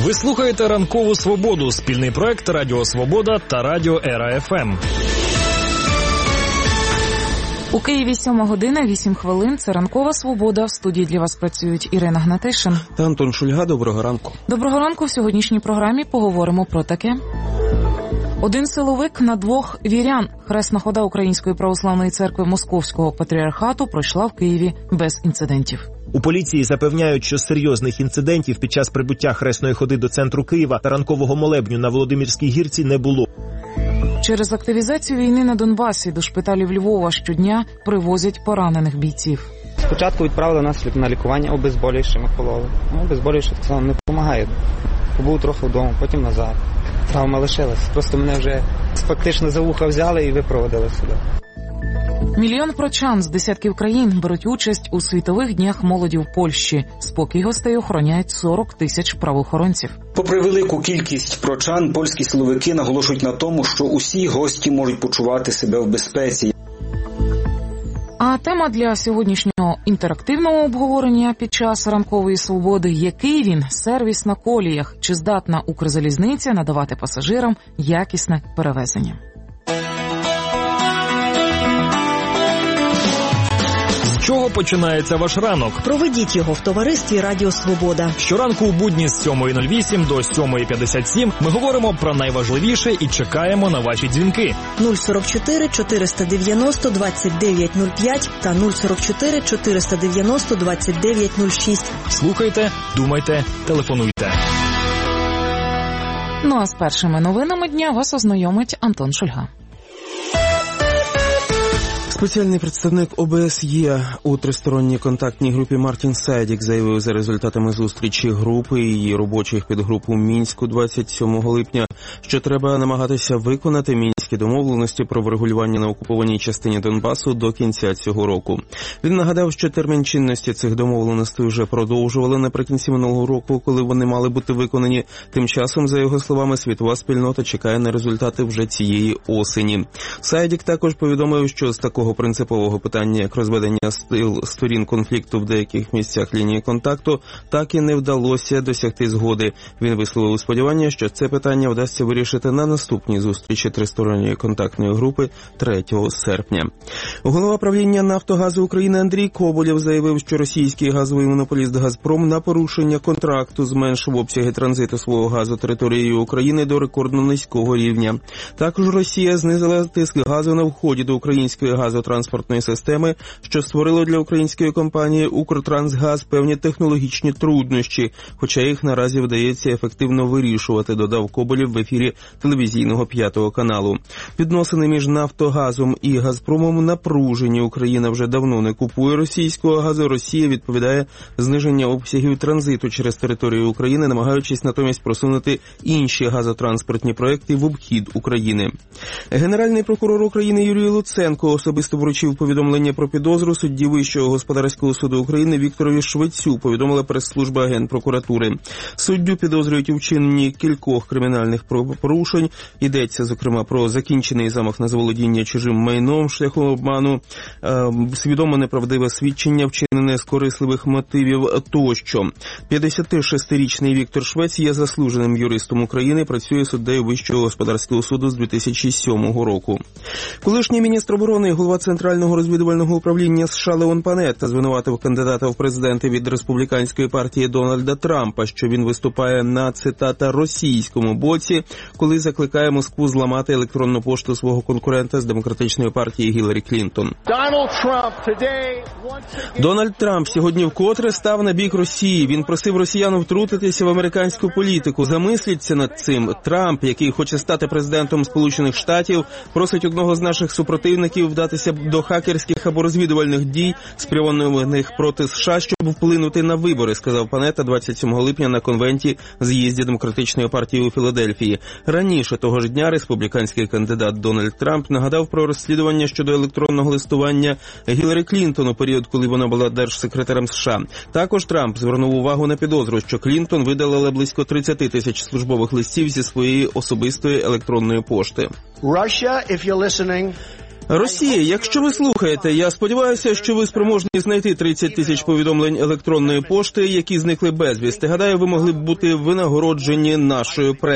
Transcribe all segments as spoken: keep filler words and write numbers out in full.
Ви слухаєте «Ранкову Свободу» – спільний проект Радіо Свобода та Радіо Ера Еф Ем. У Києві сьома година, вісім хвилин. Це «Ранкова Свобода». В студії для вас працюють Ірина Гнатишин та Антон Шульга. Доброго ранку. Доброго ранку. В сьогоднішній програмі поговоримо про таке. Один силовик на двох вірян. Хресна хода Української православної церкви Московського патріархату пройшла в Києві без інцидентів. У поліції запевняють, що серйозних інцидентів під час прибуття хресної ходи до центру Києва та ранкового молебню на Володимирській гірці не було. Через активізацію війни на Донбасі до шпиталів Львова щодня привозять поранених бійців. Спочатку відправили нас на лікування, обезболюючи ми кололи. Ну, обезболюючи так само не допомагає. Побув трохи вдома, потім назад. Травма лишилась. Просто мене вже фактично за вуха взяли і випроводили сюди. Мільйон прочан з десятків країн беруть участь у світових днях молоді в Польщі. Спокій гостей охороняють сорок тисяч правоохоронців. Попри велику кількість прочан, польські силовики наголошують на тому, що усі гості можуть почувати себе в безпеці. А тема для сьогоднішнього інтерактивного обговорення під час ранкової свободи – який він сервіс на коліях? Чи здатна Укрзалізниця надавати пасажирам якісне перевезення? З чого починається ваш ранок? Проведіть його в товаристві Радіо Свобода. Щоранку у будні з сьомої нуль вісім до сьомої п'ятдесят сім ми говоримо про найважливіше і чекаємо на ваші дзвінки. нуль сорок чотири чотириста дев'яносто двадцять дев'ять нуль п'ять та нуль сорок чотири чотириста дев'яносто двадцять дев'ять нуль шість. Слухайте, думайте, телефонуйте. Ну а з першими новинами дня вас ознайомить Антон Шульга. Спеціальний представник О Б С Є у тристоронній контактній групі Мартін Сайдік заявив за результатами зустрічі групи і її робочих підгруп у Мінську двадцять сьомого липня, що треба намагатися виконати мінські домовленості про врегулювання на окупованій частині Донбасу до кінця цього року. Він нагадав, що термін чинності цих домовленостей вже продовжували наприкінці минулого року, коли вони мали бути виконані. Тим часом, за його словами, світова спільнота чекає на результати вже цієї осені. Сайдік також повідомив, що з такого принципового питання, як розведення сил сторін конфлікту в деяких місцях лінії контакту, так і не вдалося досягти згоди. Він висловив сподівання, що це питання вдасться вирішити на наступній зустрічі тристоронньої контактної групи третього серпня. Голова правління «Нафтогазу України» Андрій Коболєв заявив, що російський газовий монополіст «Газпром» на порушення контракту зменшив обсяги транзиту свого газу територією України до рекордно низького рівня. Також Росія знизила тиск газу на вході до української газотранспортної системи, що створило для української компанії «Укртрансгаз» певні технологічні труднощі, хоча їх наразі вдається ефективно вирішувати, додав Коболєв в ефірі телевізійного п'ятого каналу. Відносини між «Нафтогазом» і «Газпромом» напружені. Україна вже давно не купує російського газу. Росія відповідає зниження обсягів транзиту через територію України, намагаючись натомість просунути інші газотранспортні проекти в обхід України. Генеральний прокурор України Юрій Луценко особисто вручив повідомлення про підозру судді Вищого господарського суду України Вікторові Швецю, повідомила прес-служба Генпрокуратури. Суддю підозрюють у вчиненні кількох кримінальних правопорушень. Йдеться, зокрема, про закінчений замах на заволодіння чужим майном шляхом обману, свідомо неправдиве свідчення, вчинене з корисливих мотивів тощо. п'ятдесятишестирічний Віктор Швець є заслуженим юристом України, працює суддею Вищого господарського суду з дві тисячі сьомого року. Колишній міністр оборони і голова Центрального розвідувального управління США Леон Панетта звинуватив кандидата в президенти від республіканської партії Дональда Трампа, що він виступає на, цитата, російському боці, коли закликає Москву зламати електронну пошту свого конкурента з демократичної партії Гіларі Клінтон. Дональд Трамп сьогодні вкотре став на бік Росії. Він просив росіян втрутитися в американську політику. Замисліться над цим. Трамп, який хоче стати президентом Сполучених Штатів, просить одного з наших супротивників вдатися до хакерських або розвідувальних дій, спрямованих проти США, щоб вплинути на вибори, сказав Панетта двадцять сьомого липня на конвенті з'їзді демократичної партії у Філадельфії. Раніше того ж дня республіканський кандидат Дональд Трамп нагадав про розслідування щодо електронного листування Гіларі Клінтон у період, коли вона була держсекретарем США. Також Трамп звернув увагу на підозру, що Клінтон видалила близько тридцять тисяч службових листів зі своєї особистої електронної пошти. Russia, if you're listening, Росія, якщо ви слухаєте, я сподіваюся, що ви спроможні знайти тридцять тисяч повідомлень електронної пошти, які зникли безвісти. Гадаю, ви могли б бути винагороджені нашою пресою.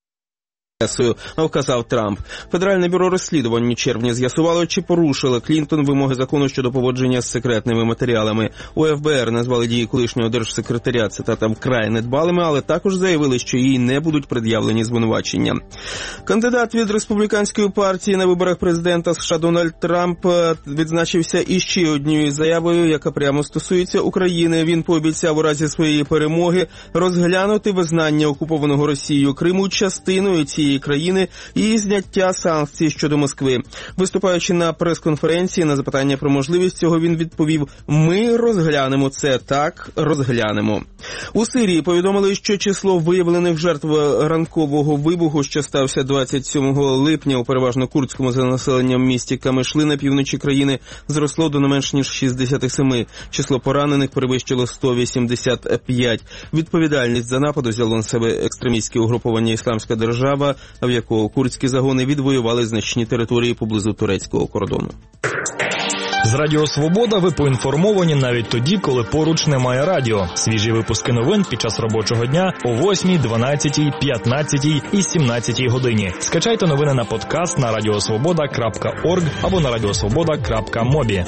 Вказав Трамп. Федеральне бюро розслідувань у червні з'ясувало, чи порушила Клінтон вимоги закону щодо поводження з секретними матеріалами. У еф бе ер назвали дії колишнього держсекретаря, цитата, вкрай недбалими, але також заявили, що їй не будуть пред'явлені звинувачення. Кандидат від республіканської партії на виборах президента США Дональд Трамп відзначився іще однією заявою, яка прямо стосується України. Він пообіцяв у разі своєї перемоги розглянути визнання окупованого Росією Криму частиною цієї країни і зняття санкцій щодо Москви. Виступаючи на прес-конференції на запитання про можливість цього, він відповів: «Ми розглянемо це, так, розглянемо». У Сирії повідомили, що число виявлених жертв ранкового вибуху, що стався двадцять сьомого липня у переважно курдському за населенням місті Камишли на півночі країни, зросло до не менш ніж шістдесят сім. Число поранених перевищило сто вісімдесят п'ять. Відповідальність за напад взяло на себе екстремістське угруповання «Ісламська держава», в якого курдські загони відвоювали значні території поблизу турецького кордону. З Радіо Свобода ви поінформовані навіть тоді, коли поруч немає радіо. Свіжі випуски новин під час робочого дня о восьмій, дванадцятій, п'ятнадцятій і сімнадцятій годині. Скачайте новини на подкаст на радіосвобода крапка орг або на радіосвобода крапка мобі.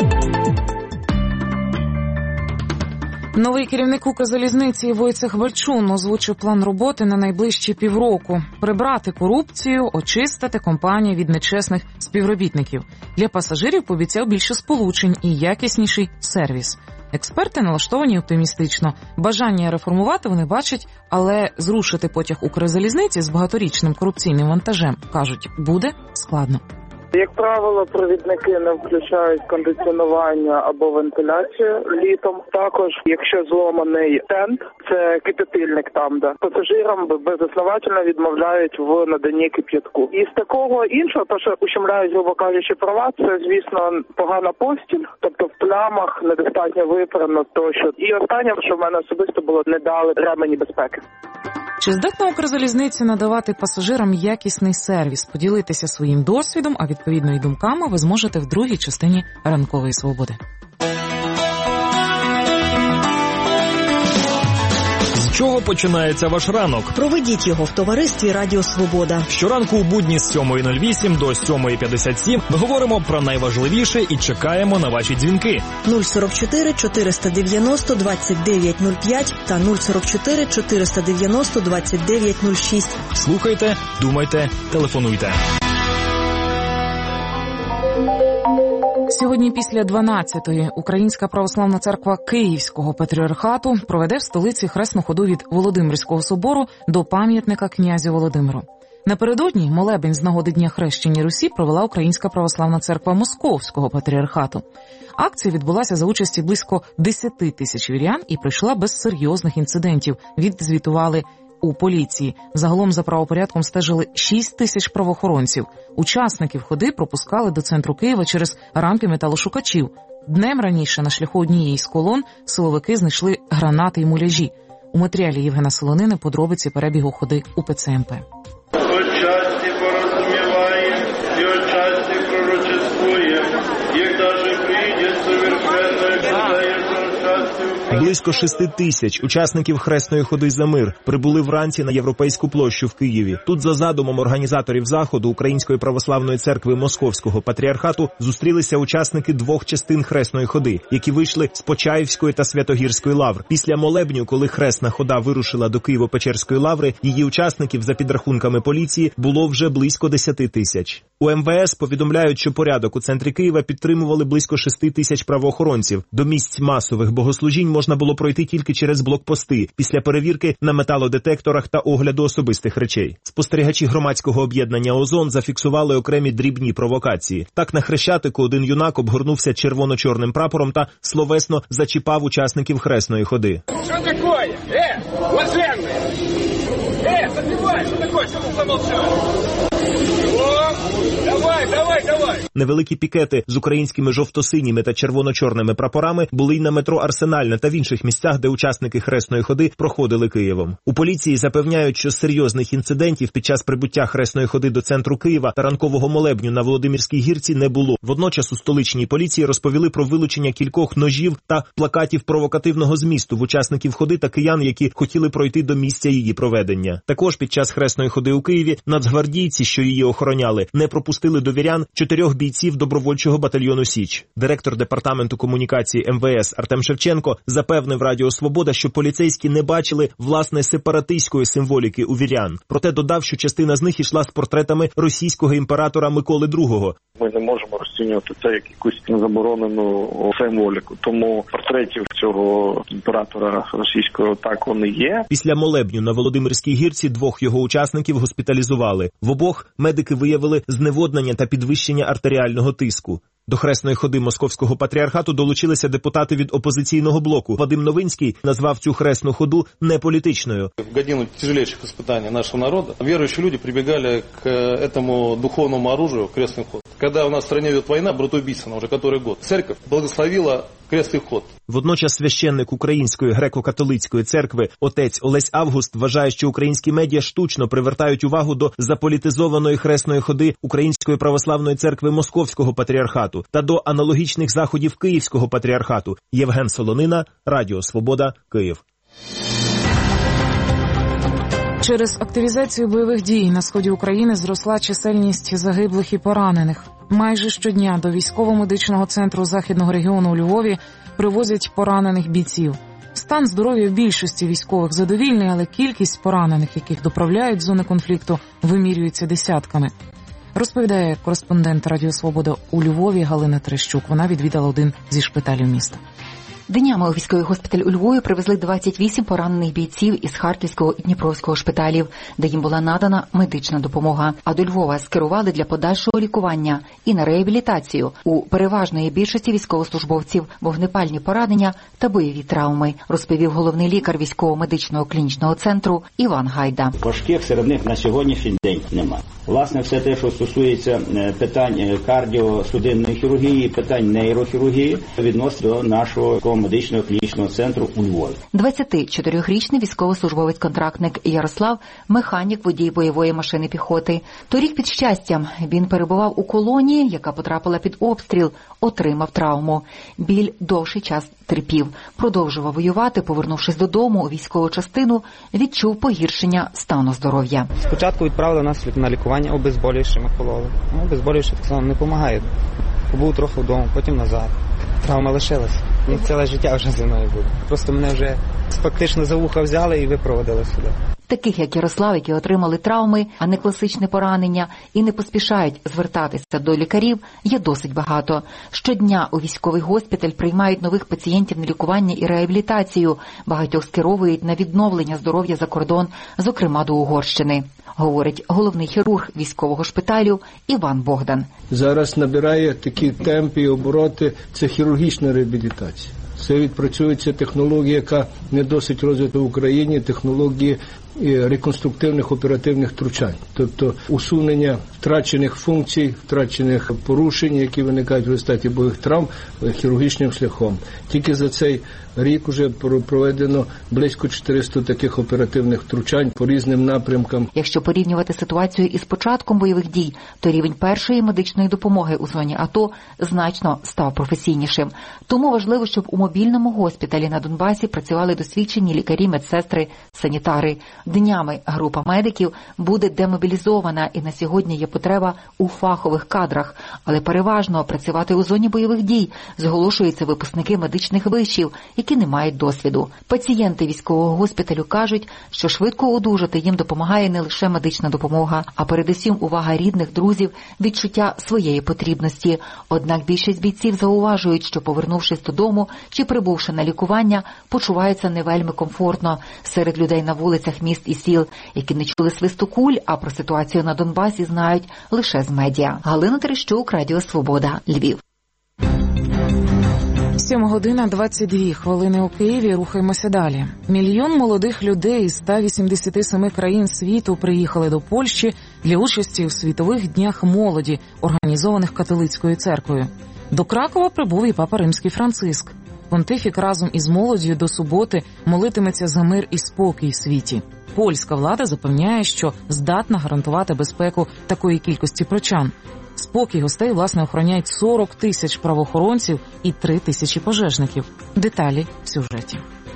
Новий керівник Укрзалізниці Войцех Вальчун озвучив план роботи на найближчі півроку. Прибрати корупцію, очистити компанію від нечесних співробітників. Для пасажирів пообіцяв більше сполучень і якісніший сервіс. Експерти налаштовані оптимістично. Бажання реформувати вони бачать, але зрушити потяг Укрзалізниці з багаторічним корупційним вантажем, кажуть, буде складно. Як правило, провідники не включають кондиціонування або вентиляцію літом. Також, якщо зломаний тент, це кипятильник там, де пасажирам безосновательно відмовляють в наданні кип'ятку. І з такого іншого, то що ущемляють, грубо кажучи, права, це, звісно, погана постіль, тобто в плямах недостатньо випрано тощо. І останнє, що в мене особисто було, не дали ремені безпеки. Чи здатна Укрзалізниця надавати пасажирам якісний сервіс? Поділитися своїм досвідом, а відповідно і думками ви зможете в другій частині «Ранкової свободи». З чого починається ваш ранок? Проведіть його в товаристві Радіо Свобода. Щоранку у будні з сьомої нуль вісім до сьомої п'ятдесят сім ми говоримо про найважливіше і чекаємо на ваші дзвінки. нуль сорок чотири чотириста дев'яносто двадцять дев'ять нуль п'ять та нуль сорок чотири чотириста дев'яносто двадцять дев'ять нуль шість. Слухайте, думайте, телефонуйте. Сьогодні після дванадцятої Українська православна церква Київського патріархату проведе в столиці хресну ходу від Володимирського собору до пам'ятника князю Володимиру. Напередодні молебень з нагоди Дня хрещення Русі провела Українська православна церква Московського патріархату. Акція відбулася за участі близько десяти тисяч вірян і пройшла без серйозних інцидентів, відзвітували у поліції. Загалом за правопорядком стежили шість тисяч правоохоронців. Учасників ходи пропускали до центру Києва через рамки металошукачів. Днем раніше на шляху однієї з колон силовики знайшли гранати й муляжі. У матеріалі Євгена Солонини подробиці перебігу ходи УПЦ МП. Отчасті порозуміває і отчасті пророчествує, як даже прийде совершенно і піддається отчасті. Близько шести тисяч учасників хресної ходи за мир прибули вранці на Європейську площу в Києві. Тут за задумом організаторів заходу Української православної церкви Московського патріархату зустрілися учасники двох частин хресної ходи, які вийшли з Почаївської та Святогірської лавр. Після молебню, коли хресна хода вирушила до Києво-Печерської лаври, її учасників, за підрахунками поліції, було вже близько десяти тисяч. У ем ве ес повідомляють, що порядок у центрі Києва підтримували близько шести тисяч правоохоронців. До місць масових богослужінь можна було пройти тільки через блокпости, після перевірки на металодетекторах та огляду особистих речей. Спостерігачі громадського об'єднання «Озон» зафіксували окремі дрібні провокації. Так на Хрещатику один юнак обгорнувся червоно-чорним прапором та словесно зачіпав учасників хресної ходи. Що таке? Е, блаженний! Е, забивай, що таке? Що ви замовчали? О! Давай, давай, давай! Невеликі пікети з українськими жовто-синіми та червоно-чорними прапорами були й на метро Арсенальне та в інших місцях, де учасники Хресної ходи проходили Києвом. У поліції запевняють, що серйозних інцидентів під час прибуття Хресної ходи до центру Києва та ранкового молебню на Володимирській гірці не було. Водночас у столичній поліції розповіли про вилучення кількох ножів та плакатів провокативного змісту в учасників ходи та киян, які хотіли пройти до місця її проведення. Також під час Хресної ходи у Києві нацгвардійці, що її охороняли, не пропустили до вірян чотирьох бійців добровольчого батальйону «Січ». Директор департаменту комунікації ем ве ес Артем Шевченко запевнив Радіо Свобода, що поліцейські не бачили власне сепаратистської символіки у вірян. Проте додав, що частина з них йшла з портретами російського імператора Миколи другого. Ми не можемо розцінювати це як якусь заборонену символіку. Тому портретів цього імператора російського так вони є. Після молебню на Володимирській гірці двох його учасників госпіталізували. В обох медики виявили зневоднення та підвищення артеріального тиску. До Хресної ходи Московського патріархату долучилися депутати від опозиційного блоку. Вадим Новинський назвав цю Хресну ходу неполітичною. В годину тяжелейших испытаний нашего народа верующие люди прибегали к этому духовному оружию, Крестный ход. Когда у нас в стране идет война, братоубийственная уже который год, церковь благословила Крестний ход. Водночас священник Української греко-католицької церкви отець Олесь Август вважає, що українські медіа штучно привертають увагу до заполітизованої Хресної ходи Української православної церкви Московського патріархату та до аналогічних заходів Київського патріархату. Євген Солонина, Радіо Свобода, Київ. Через активізацію бойових дій на сході України зросла чисельність загиблих і поранених. Майже щодня до військово-медичного центру Західного регіону у Львові привозять поранених бійців. Стан здоров'я більшості військових задовільний, але кількість поранених, яких доправляють з зони конфлікту, вимірюється десятками. Розповідає кореспондент Радіо Свобода у Львові Галина Терещук. Вона відвідала один зі шпиталів міста. Днями у військовий госпіталь у Львові привезли двадцять вісім поранених бійців із Харківського і Дніпровського шпиталів, де їм була надана медична допомога. А до Львова скерували для подальшого лікування і на реабілітацію. У переважної більшості військовослужбовців вогнепальні поранення та бойові травми, розповів головний лікар військово-медичного клінічного центру Іван Гайда. Важких серед них на сьогоднішній день немає. Власне, все те, що стосується питань кардіосудинної хірургії, питань нейрохірургії, відносить до нашого медичного клінічного центру у Львові. двадцятичотирирічний військовослужбовець-контрактник Ярослав – механік водій бойової машини піхоти. Торік під Щастям він перебував у колонії, яка потрапила під обстріл, отримав травму. Біль довший час терпів. Продовжував воювати, повернувшись додому у військову частину, відчув погіршення стану здоров'я. Спочатку відправили нас на лікування, обезболюючі ми кололи. Ну, обезболюючі так само не допомагає. Побув трохи вдома, потім назад. Травма лишилась. Ну, ціле життя вже зі мною буде. Просто мене вже фактично за вуха взяли і випроводили сюди. Таких, як Ярослав, які отримали травми, а не класичне поранення, і не поспішають звертатися до лікарів, є досить багато. Щодня у військовий госпіталь приймають нових пацієнтів на лікування і реабілітацію. Багатьох скеровують на відновлення здоров'я за кордон, зокрема до Угорщини. Говорить головний хірург військового шпиталю Іван Богдан. Зараз набирає такі темпи і обороти, це хірургічна реабілітація. Це відпрацюється технологія, яка не досить розвита в Україні, технології реконструктивних оперативних втручань. Тобто усунення втрачених функцій, втрачених порушень, які виникають в результаті бойових травм, хірургічним шляхом. Тільки за цей рік вже проведено близько чотириста таких оперативних втручань по різним напрямкам. Якщо порівнювати ситуацію із початком бойових дій, то рівень першої медичної допомоги у зоні АТО значно став професійнішим. Тому важливо, щоб у мобільному госпіталі на Донбасі працювали досвідчені лікарі, медсестри, санітари. Днями група медиків буде демобілізована, і на сьогодні є потреба у фахових кадрах. Але переважно працювати у зоні бойових дій зголошуються випускники медичних вишів, які не мають досвіду. Пацієнти військового госпіталю кажуть, що швидко одужати їм допомагає не лише медична допомога, а передусім увага рідних, друзів, відчуття своєї потрібності. Однак більшість бійців зауважують, що повернувшись додому чи прибувши на лікування, почуваються не вельми комфортно серед людей на вулицях міст і сіл, які не чули свисту куль, а про ситуацію на Донбасі знають лише з медіа. Галина Терещук, Радіо Свобода, Львів. сьома година двадцять дві хвилини у Києві. Рухаємося далі. Мільйон молодих людей із ста вісімдесяти семи країн світу приїхали до Польщі для участі у світових днях молоді, організованих католицькою церквою. До Кракова прибув і папа Римський Франциск. Понтифік разом із молоддю до суботи молитиметься за мир і спокій в світі. Польська влада запевняє, що здатна гарантувати безпеку такої кількості прочан. Спокій гостей, власне, охороняють сорок тисяч правоохоронців і три тисячі пожежників. Деталі в сюжеті.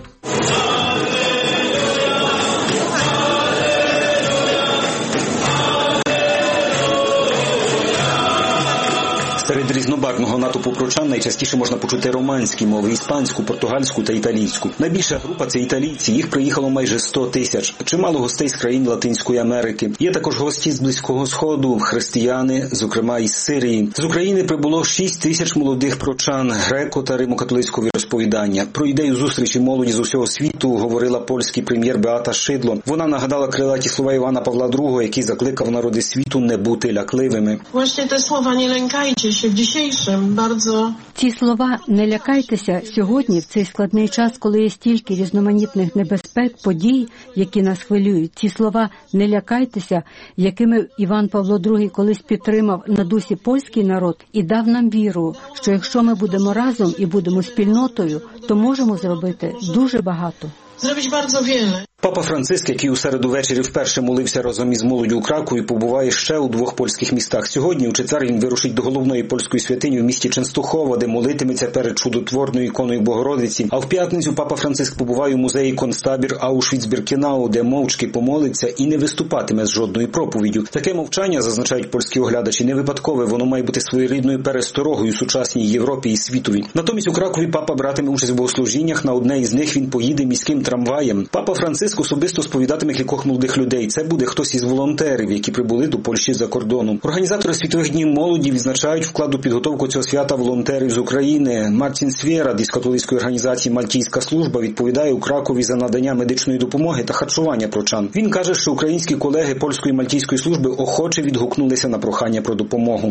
Серед різнобарвного натовпу прочан найчастіше можна почути романські мови – іспанську, португальську та італійську. Найбільша група – це італійці, їх приїхало майже сто тисяч. Чимало гостей з країн Латинської Америки. Є також гості з Близького Сходу, християни, зокрема із Сирії. З України прибуло шість тисяч молодих прочан греко- та римо-католицького віросповідання. Про ідею зустрічі молоді з усього світу говорила польський прем'єр Беата Шидло. Вона нагадала крилаті слова Івана Павла другого, який закликав народи світу не бути лякливими. Właśnie te słowa nie lękajcie się w dzisiejszym bardzo. Ці слова «не лякайтеся» сьогодні, в цей складний час, коли є стільки різноманітних небезпек, подій, які нас хвилюють. Ці слова «не лякайтеся», якими Іван Павло другий колись підтримав на дусі польський народ і дав нам віру, що якщо ми будемо разом і будемо спільнотою, то можемо зробити дуже багато. Zrobić bardzo wiele. Папа Франциск, який у середу ввечері вперше молився разом із молоддю у Кракові, побуває ще у двох польських містах. Сьогодні, у четвер, він вирушить до головної польської святині в місті Ченстухова, де молитиметься перед чудотворною іконою Богородиці. А в п'ятницю папа Франциск побуває у музеї концтабір Аушвіц-Біркенау, де мовчки помолиться і не виступатиме з жодною проповіддю. Таке мовчання, зазначають польські оглядачі, не випадкове, воно має бути своєрідною пересторогою сучасній Європі і світові. Натомість у Кракові папа братиме участь в богослужіннях, на одне із них він поїде міським трамваєм. Папа Франциск особисто сповідатиме кількох молодих людей. Це буде хтось із волонтерів, які прибули до Польщі за кордоном. Організатори світових днів молоді відзначають вклад у підготовку цього свята волонтерів з України. Мартін Свєрад із католицької організації «Мальтійська служба» відповідає у Кракові за надання медичної допомоги та харчування прочан. Він каже, що українські колеги польської Мальтійської служби охоче відгукнулися на прохання про допомогу.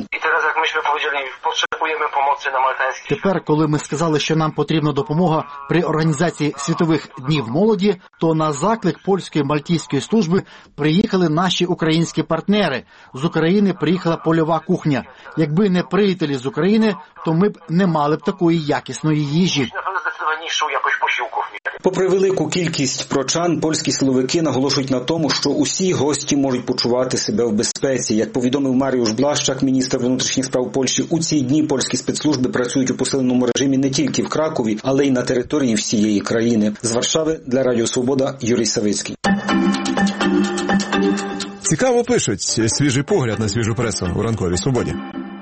Тепер, коли ми сказали, що нам потрібна допомога при організації світових днів молоді, то на заклик польської Мальтійської служби приїхали наші українські партнери. З України приїхала польова кухня. Якби не приятелі з України, то ми б не мали б такої якісної їжі. Попри велику кількість прочан, польські силовики наголошують на тому, що усі гості можуть почувати себе в безпеці. Як повідомив Маріуш Блащак, міністр внутрішніх справ Польщі, у ці дні польські спецслужби працюють у посиленому режимі не тільки в Кракові, але й на території всієї країни. З Варшави для Радіо Свобода Юрій Савицький. Цікаво пишуть. Свіжий погляд на свіжу пресу у ранковій Свободі.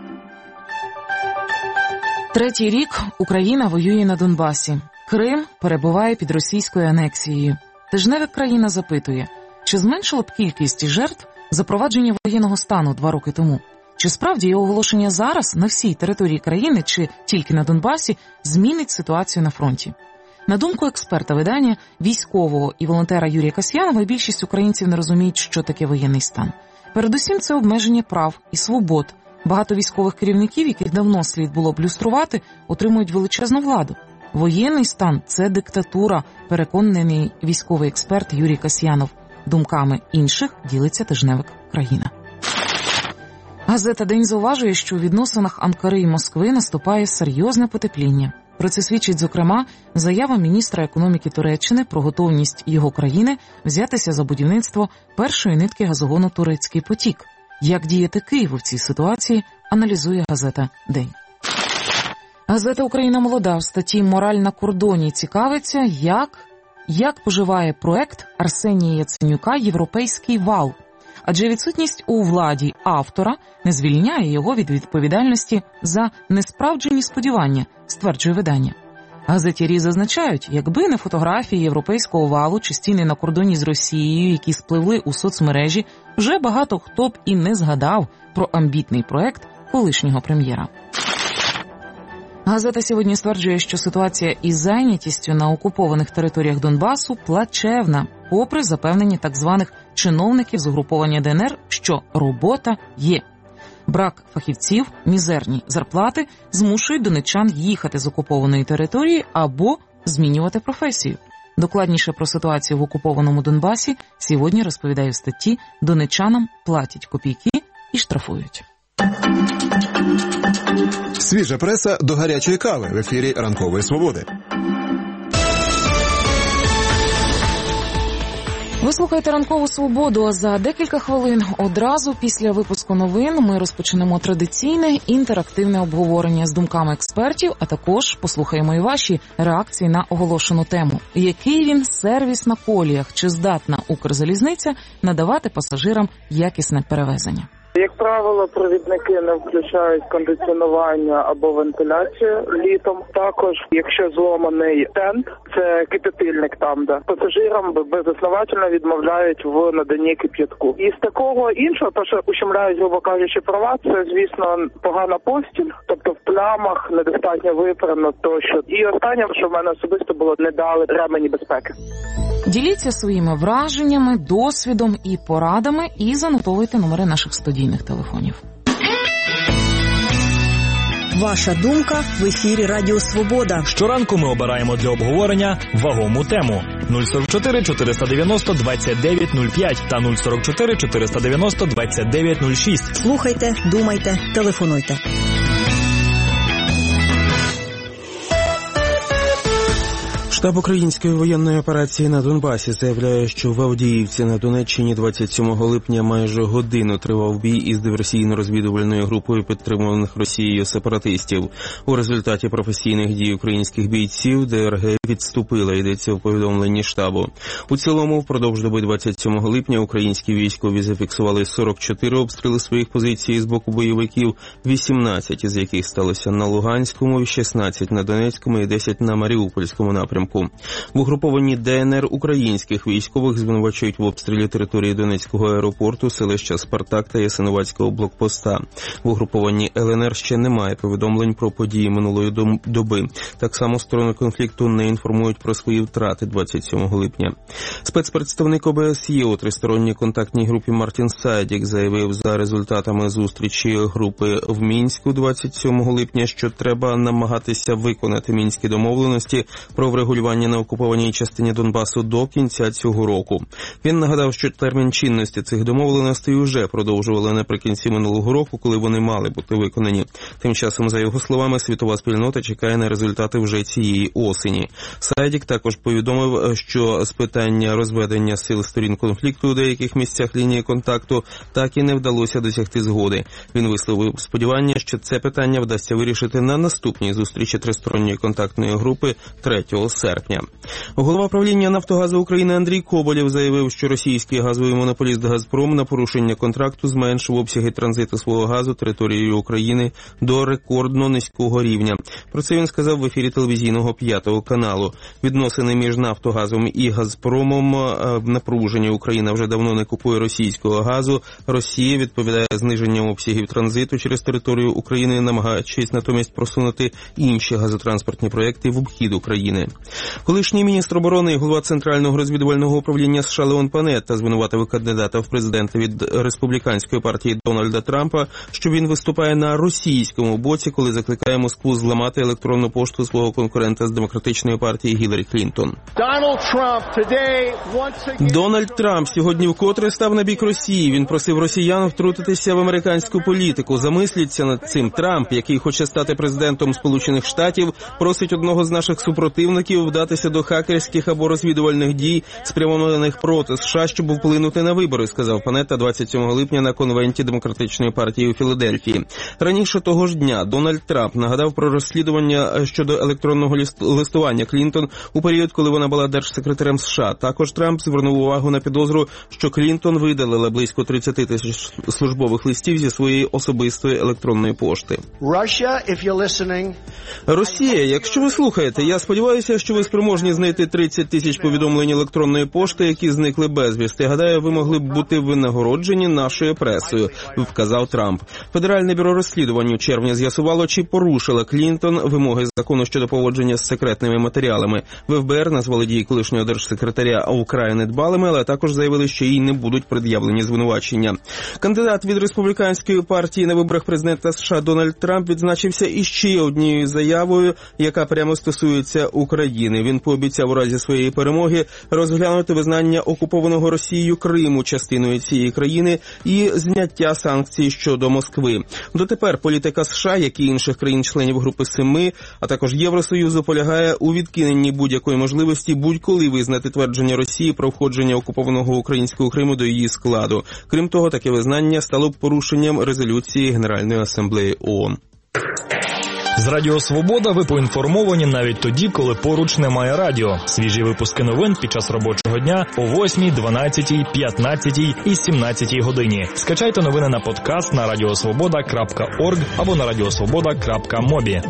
Третій рік Україна воює на Донбасі. Крим перебуває під російською анексією. Тижневик країна запитує, чи зменшило б кількість жертв запровадження воєнного стану два роки тому? Чи справді його оголошення зараз на всій території країни, чи тільки на Донбасі, змінить ситуацію на фронті? На думку експерта видання, військового і волонтера Юрія Касьянова, більшість українців не розуміють, що таке воєнний стан. Передусім, це обмеження прав і свобод. Багато військових керівників, яких давно слід було б люструвати, отримують величезну владу. Воєнний стан – це диктатура, переконаний військовий експерт Юрій Касьянов. Думками інших ділиться тижневик «Країна». Газета «День» зауважує, що у відносинах Анкари і Москви наступає серйозне потепління. Про це свідчить, зокрема, заява міністра економіки Туреччини про готовність його країни взятися за будівництво першої нитки газогону «Турецький потік». Як діяти Києву в цій ситуації, аналізує газета «День». Газета «Україна молода» в статті «Мораль на кордоні» цікавиться, як, як поживає проект Арсенія Яценюка «Європейський вал». Адже відсутність у владі автора не звільняє його від відповідальності за несправджені сподівання, стверджує видання. Газетярі зазначають, якби не фотографії європейського валу чи стіни на кордоні з Росією, які спливли у соцмережі, вже багато хто б і не згадав про амбітний проект колишнього прем'єра. Газета сьогодні стверджує, що ситуація із зайнятістю на окупованих територіях Донбасу плачевна, попри запевнення так званих чиновників з угруповання ДНР, що робота є. Брак фахівців, мізерні зарплати змушують донеччан їхати з окупованої території або змінювати професію. Докладніше про ситуацію в окупованому Донбасі сьогодні розповідаю в статті «Донеччанам платять копійки і штрафують». Свіжа преса до гарячої кави в ефірі «Ранкової свободи». Ви слухаєте «Ранкову свободу», а за декілька хвилин одразу після випуску новин ми розпочнемо традиційне інтерактивне обговорення з думками експертів, а також послухаємо і ваші реакції на оголошену тему. Який він сервіс на коліях? Чи здатна Укрзалізниця надавати пасажирам якісне перевезення? Як правило, провідники не включають кондиціонування або вентиляцію літом. Також, якщо зломаний тент, це кип'ятильник там, де пасажирам безосновательно відмовляють в наданні кип'ятку. І з такого іншого, то що ущемляють, грубо кажучи, права, це, звісно, погана постіль, тобто в плямах недостатньо випрано тощо. І останнє, що в мене особисто було, не дали ремені безпеки. Діліться своїми враженнями, досвідом і порадами і занотовуйте номери наших студійних телефонів. Ваша думка в ефірі Радіо Свобода. Щоранку ми обираємо для обговорення вагому тему. нуль сорок чотири чотириста дев'яносто двадцять дев'ять нуль п'ять та нуль сорок чотири чотириста дев'яносто двадцять дев'ять нуль шість. Слухайте, думайте, телефонуйте. Штаб української воєнної операції на Донбасі заявляє, що в Авдіївці на Донеччині двадцять сьомого липня майже годину тривав бій із диверсійно-розвідувальною групою підтримуваних Росією сепаратистів. У результаті професійних дій українських бійців ДРГ відступила, йдеться в повідомленні штабу. У цілому, впродовж доби двадцять сьомого липня українські військові зафіксували сорок чотири обстріли своїх позицій з боку бойовиків, вісімнадцять із яких сталося на Луганському, шістнадцять на Донецькому і десять на Маріупольському напрямку. В угрупованні ДНР українських військових звинувачують в обстрілі території Донецького аеропорту, селища Спартак та Ясиновацького блокпоста. В угрупованні ЛНР ще немає повідомлень про події минулої доби. Так само сторони конфлікту не інформують про свої втрати двадцять сьомого липня. Спецпредставник ОБСЄ у тристоронній контактній групі Мартін Сайдік заявив за результатами зустрічі групи в Мінську двадцять сьомого липня, що треба намагатися виконати мінські домовленості про врегулювання на окупованій частині Донбасу до кінця цього року. Він нагадав, що термін чинності цих домовленостей уже продовжували наприкінці минулого року, коли вони мали бути виконані. Тим часом, за його словами, світова спільнота чекає на результати вже цієї осені. Сайдік також повідомив, що з питання розведення сил сторін конфлікту у деяких місцях лінії контакту так і не вдалося досягти згоди. Він висловив сподівання, що це питання вдасться вирішити на наступній зустрічі тристоронньої контактної групи третього серпня. Голова правління «Нафтогазу України» Андрій Коболєв заявив, що російський газовий монополіст «Газпром» на порушення контракту зменшив обсяги транзиту свого газу територією України до рекордно низького рівня. Про це він сказав в ефірі телевізійного п'ятого каналу. Відносини між «Нафтогазом» і «Газпромом» напружені. Україна вже давно не купує російського газу. Росія відповідає зниженням обсягів транзиту через територію України, намагаючись натомість просунути інші газотранспортні проекти в обхід України. Колишній міністр оборони і голова Центрального розвідувального управління США Леон Панетта звинуватив кандидата в президенти від республіканської партії Дональда Трампа, що він виступає на російському боці, коли закликає Москву зламати електронну пошту свого конкурента з демократичної партії Гіларі Клінтон. Дональд Трамп сьогодні вкотре став на бік Росії. Він просив росіян втрутитися в американську політику. Замисліться над цим. Трамп, який хоче стати президентом Сполучених Штатів, просить одного з наших супротивників вдатися до хакерських або розвідувальних дій, спрямованих проти США, щоб вплинути на вибори, сказав Панетта двадцять сьомого липня на конвенті Демократичної партії у Філадельфії. Раніше того ж дня Дональд Трамп нагадав про розслідування щодо електронного листування Клінтон у період, коли вона була держсекретарем США. Також Трамп звернув увагу на підозру, що Клінтон видалила близько тридцять тисяч службових листів зі своєї особистої електронної пошти. Росія, якщо ви слухаєте, я сподіваюся, що ви спроможні повинні знайти тридцять тисяч повідомлень електронної пошти, які зникли безвісти. Гадаю, ви могли б бути винагороджені нашою пресою, вказав Трамп. Федеральне бюро розслідувань у червні з'ясувало, чи порушила Клінтон вимоги закону щодо поводження з секретними матеріалами. В еф бе ер назвали дії колишнього держсекретаря вкрай недбалими, але також заявили, що їй не будуть пред'явлені звинувачення. Кандидат від республіканської партії на виборах президента США Дональд Трамп відзначився іще однією заявою, яка прямо стосується України. Він пообіцяв у разі своєї перемоги розглянути визнання окупованого Росією Криму частиною цієї країни і зняття санкцій щодо Москви. Дотепер політика США, як і інших країн-членів Групи Семи, а також Євросоюзу, полягає у відкиненні будь-якої можливості будь-коли визнати твердження Росії про входження окупованого українського Криму до її складу. Крім того, таке визнання стало б порушенням резолюції Генеральної асамблеї ООН. З Радіо Свобода ви поінформовані навіть тоді, коли поруч немає радіо. Свіжі випуски новин під час робочого дня о восьмій, дванадцятій, п'ятнадцятій і сімнадцятій годині. Скачайте новини на подкаст на радіосвобода крапка орг або на радіосвобода крапка мобі.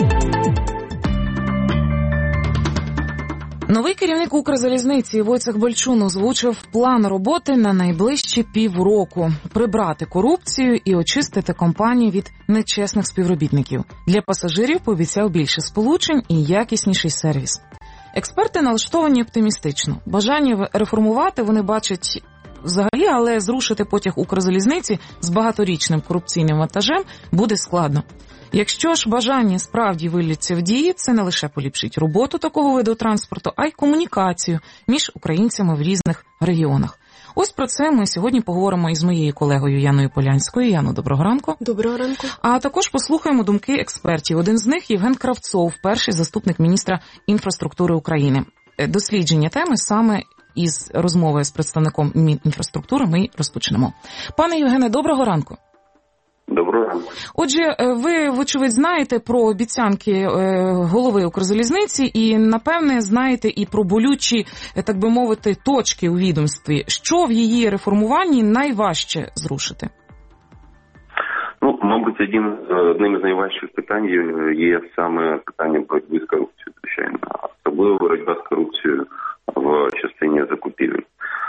Новий керівник Укрзалізниці Войцех Большун озвучив план роботи на найближчі півроку – прибрати корупцію і очистити компанію від нечесних співробітників. Для пасажирів пообіцяв більше сполучень і якісніший сервіс. Експерти налаштовані оптимістично. Бажання реформувати вони бачать взагалі, але зрушити потяг Укрзалізниці з багаторічним корупційним вантажем буде складно. Якщо ж бажання справді виліться в дії, це не лише поліпшить роботу такого виду транспорту, а й комунікацію між українцями в різних регіонах. Ось про це ми сьогодні поговоримо із моєю колегою Яною Полянською. Яно, доброго ранку. Доброго ранку. А також послухаємо думки експертів. Один з них – Євген Кравцов, перший заступник міністра інфраструктури України. Дослідження теми саме із розмови з представником Мінінфраструктури ми розпочнемо. Пане Євгене, доброго ранку. Доброго ранку. Отже, ви, вочевидь, знаєте про обіцянки голови Укрзалізниці і, напевне, знаєте і про болючі, так би мовити, точки у відомстві. Що в її реформуванні найважче зрушити? Ну, мабуть, один, одним із найважчих питань є саме питання боротьби з корупцією, звичайно. Особливо боротьба з корупцією в частині закупівель.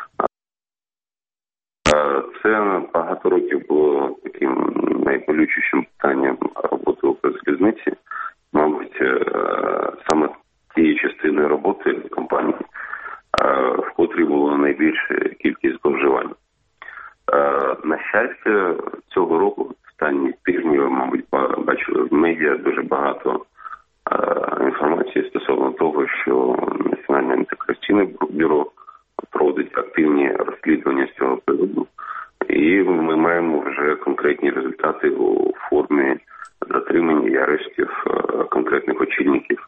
Це багато років було таким найболючішим питанням роботи Укрзалізниці. Мабуть, саме тієї частини роботи компанії, в котрій було найбільша кількість зловживань. На щастя, цього року, останні тижні, ви, мабуть, бачили в медіа дуже багато інформації стосовно того, що Національне антикорупційне бюро проводить активні розслідування з цього приводу. І ми маємо вже конкретні результати у формі затримання і арештів конкретних очільників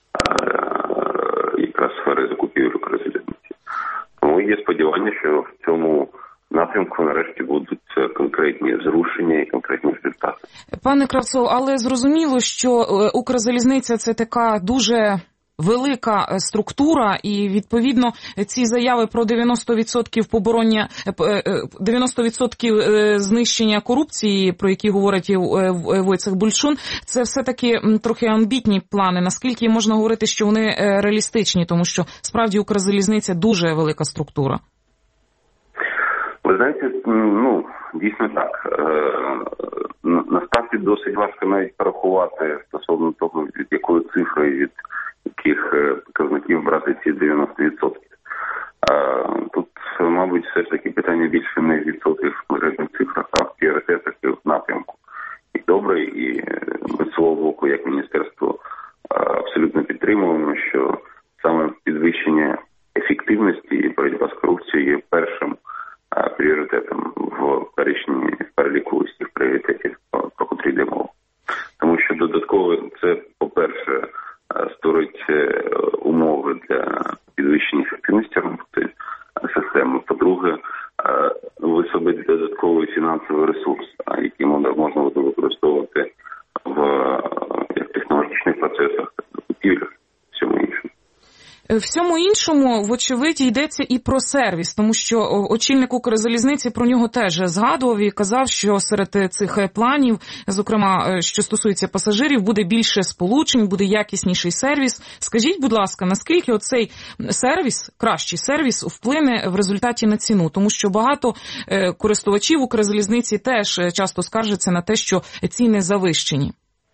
якраз сфери закупівель Укрзалізниці. Тому є сподівання, що в цьому напрямку нарешті будуть конкретні зрушення і конкретні результати. Пане Кравцов, але зрозуміло, що Укрзалізниця – це така дуже велика структура, і, відповідно, ці заяви про дев'яносто відсотків побороння, дев'яносто відсотків знищення корупції, про які говорить Войцех Большун, це все-таки трохи амбітні плани. Наскільки можна говорити, що вони реалістичні, тому що, справді, Укрзалізниця дуже велика структура? Ви знаєте, ну, дійсно так. Насправді досить важко навіть порахувати стосовно того, від якої цифри, від яких показників брати ці дев'яносто відсотків. Тут, мабуть, все ж таки питання більше не в відсотках в конкретних цифрах, а в пріоритетах і в напрямку. І добре, і ми з свого боку, як міністерство, абсолютно підтримуємо, що саме підвищення ефективності і боротьба з корупцією є першим пріоритетом в перечні переліку усіх пріоритетів, про котрі йде мова. Тому що додатково це, по-перше, створить умови для підвищення ефективності роботи системи. По-друге, висобить додатковий фінансовий ресурс, який можна буде використовувати в як технологічних процесах, закупівлях, всьому іншому. всьому іншому, вочевидь, йдеться і про сервіс, тому що очільник Укрзалізниці про нього теж згадував і казав, що серед цих планів, зокрема, що стосується пасажирів, буде більше сполучень, буде якісніший сервіс. Скажіть, будь ласка, наскільки оцей сервіс, кращий сервіс, вплине в результаті на ціну? Тому що багато користувачів Укрзалізниці теж часто скаржаться на те, що ціни завищені.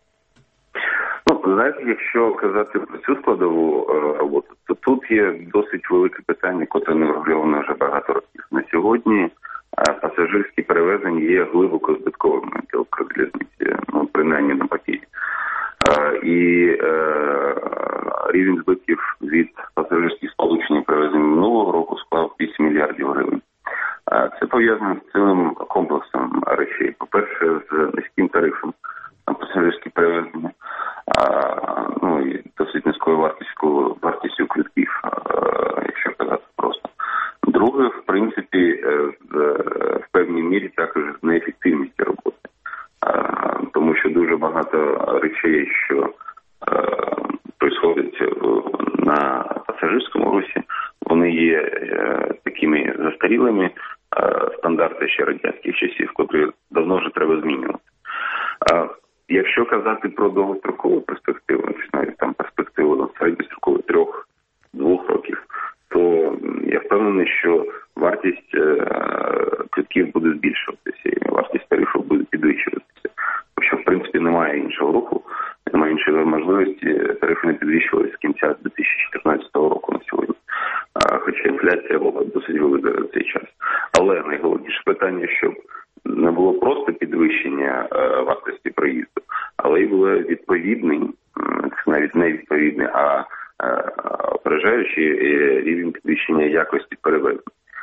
Ну, знаєте, якщо казати про цю складову е, роботу, то тут є досить велике питання, котре не врегульовано вже багато років. На сьогодні е, пасажирські перевезення є глибоко збитковими для Укрзалізниці, ну, принаймні на папері. Е, і е, рівень збитків від пасажирських сполучень і перевезень минулого року склав вісім мільярдів гривень. Е, це пов'язано з цілим комплексом речей. По-перше, з низьким тарифом на пасажирські перевезення, а, ну, і досить низькою вартістю, вартістю квитків, а, якщо казати просто. Друге, в принципі, з, в певній мірі також з неефективністю роботи. А, тому що дуже багато речей, що відбуваються на пасажирському русі, вони є а, такими застарілими, а, стандарти ще радянських часів, котрі давно вже треба змінювати. А, Якщо казати про довгострокову перспективу, чи навіть там перспективу середньострокову трьох-двох років, то я впевнений, що вартість е- квитків буде збільшуватися, і вартість тарифу буде підвищуватися. Тому що, в принципі, немає іншого руху, немає іншої можливості, тарифи не підвищувалися з кінця дві тисячі чотирнадцятого року на сьогодні. А, хоча інфляція була досить велика за цей час. Але найголовніше питання, щоб не було просто підвищення е, вартості проїзду, але й було відповідний, навіть не відповідний, а е, опереджаючий рівень підвищення якості перевезень.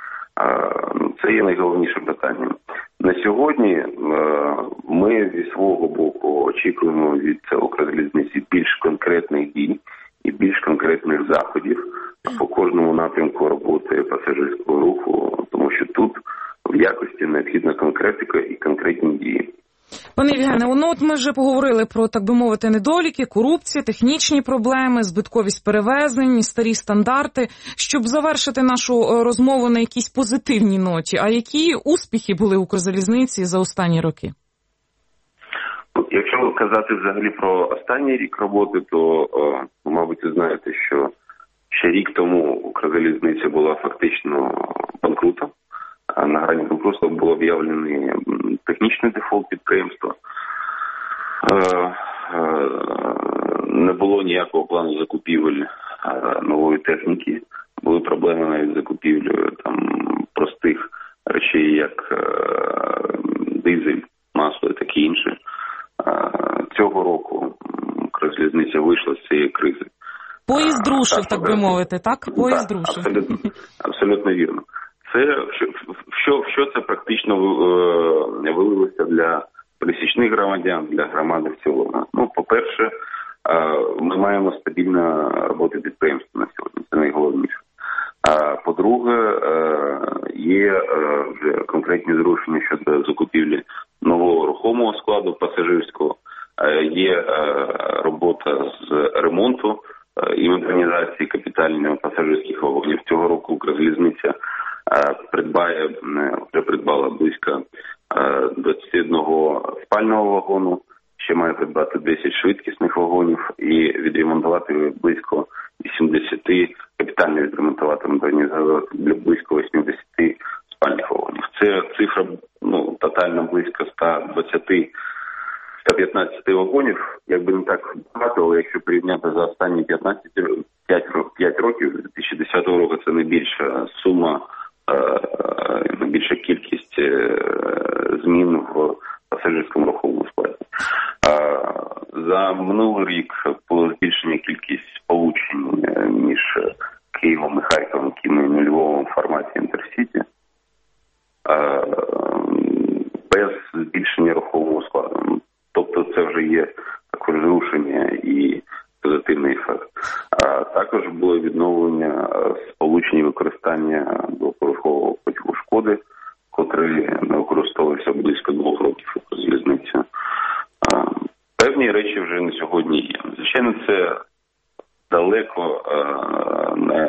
Е, це є найголовнішим питанням. На сьогодні е, ми зі свого боку очікуємо від Укрзалізниці більш конкретних дій і більш конкретних заходів по кожному напрямку роботи пасажирського руху, тому що тут в якості необхідна конкретика і конкретні дії. Пане Євгене, ну от ми вже поговорили про, так би мовити, недоліки, корупція, технічні проблеми, збитковість перевезень, старі стандарти. Щоб завершити нашу розмову на якійсь позитивній ноті, а які успіхи були у Укрзалізниці за останні роки? Якщо казати взагалі про останній рік роботи, то, ви, мабуть, знаєте, що ще рік тому Укрзалізниця була фактично банкрутом. На грані банкрутства був об'явлений технічний дефолт підприємства. Не було ніякого плану закупівель нової техніки. Були проблеми навіть з закупівлею там простих речей, як дизель, масло і таке інше. Цього року Укрзалізниця вийшла з цієї кризи. Поїзд рушив, так би мовити, так? Поїзд рушив. Абсолютно, абсолютно вірно. Це що, що це практично е, вилилося для пересічних громадян, для громади в цілому. Ну, по-перше, е, ми маємо стабільно роботу підприємства на сьогодні, це найголовніше. А по-друге, е, є е, вже конкретні зрушення щодо закупівлі нового рухомого складу пасажирського, е, є е, робота з ремонту е, і модернізації капітальних пасажирських вагонів. Цього року Укрзалізниця придбає, вже придбала близько двадцять один спального вагону, ще має придбати десять швидкісних вагонів і відремонтувати близько вісімдесят, капітально відремонтувати, модернізувати близько вісімдесят спальних вагонів. Це цифра, ну, тотально близько сто двадцять - сто п'ятнадцять вагонів, якби не так багато, але якщо порівняти за останні п'ятнадцять п'ять років, з дві тисячі десятого року, це найбільша сума, найбільша кількість змін в пасажирському руховому складі. За минулий рік було збільшення кількість сполучень між Києвом і Харковом, Києвом і Львовом в форматі інтерсіті, без збільшення рухового складу. Тобто це вже є також зрушення і позитивний ефект. А також було відновлення сполучень використання двопорохового потягу «Шкоди», котрий не використовувався близько двох років у залізниці. Певні речі вже на сьогодні є. Звичайно, це далеко не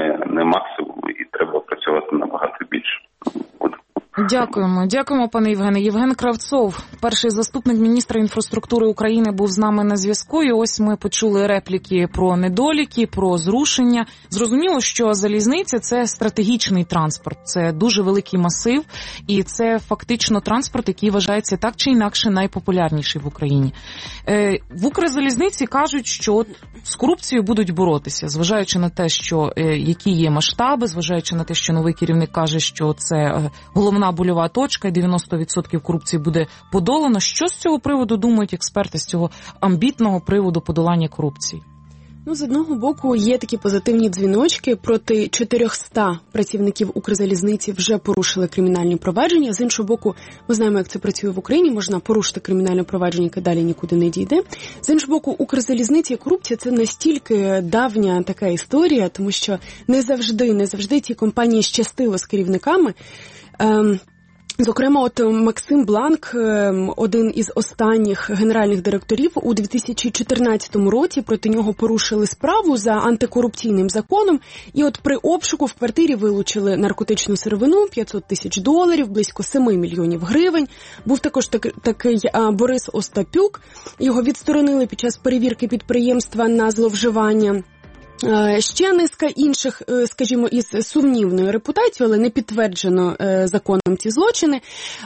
не, не максимум, і треба працювати набагато більше. Дякуємо. Дякуємо, пане Євгене. Євген Кравцов, перший заступник міністра інфраструктури України, був з нами на зв'язку. І ось ми почули репліки про недоліки, про зрушення. Зрозуміло, що залізниця – це стратегічний транспорт, це дуже великий масив, і це фактично транспорт, який вважається так чи інакше найпопулярніший в Україні. В Укрзалізниці кажуть, що з корупцією будуть боротися, зважаючи на те, що які є масштаби, зважаючи на те, що новий керівник каже, що це головна больова точка, і дев'яносто відсотків корупції буде подолано. Що з цього приводу думають експерти, з цього амбітного приводу подолання корупції? Ну, з одного боку, є такі позитивні дзвіночки. Проти чотириста працівників Укрзалізниці вже порушили кримінальні провадження. З іншого боку, ми знаємо, як це працює в Україні. Можна порушити кримінальне провадження, яке далі нікуди не дійде. З іншого боку, Укрзалізниця і корупція – це настільки давня така історія, тому що не завжди, не завжди ці компанії щастило з керівниками. Ем, Зокрема, от Максим Бланк, один із останніх генеральних директорів, у дві тисячі чотирнадцятому році проти нього порушили справу за антикорупційним законом, і от при обшуку в квартирі вилучили наркотичну сировину, п'ятсот тисяч доларів, близько сім мільйонів гривень. Був також так, такий а, Борис Остапюк, його відсторонили під час перевірки підприємства на зловживання. Ще низка інших, скажімо, із сумнівною репутацією, але не підтверджено законом ці злочини.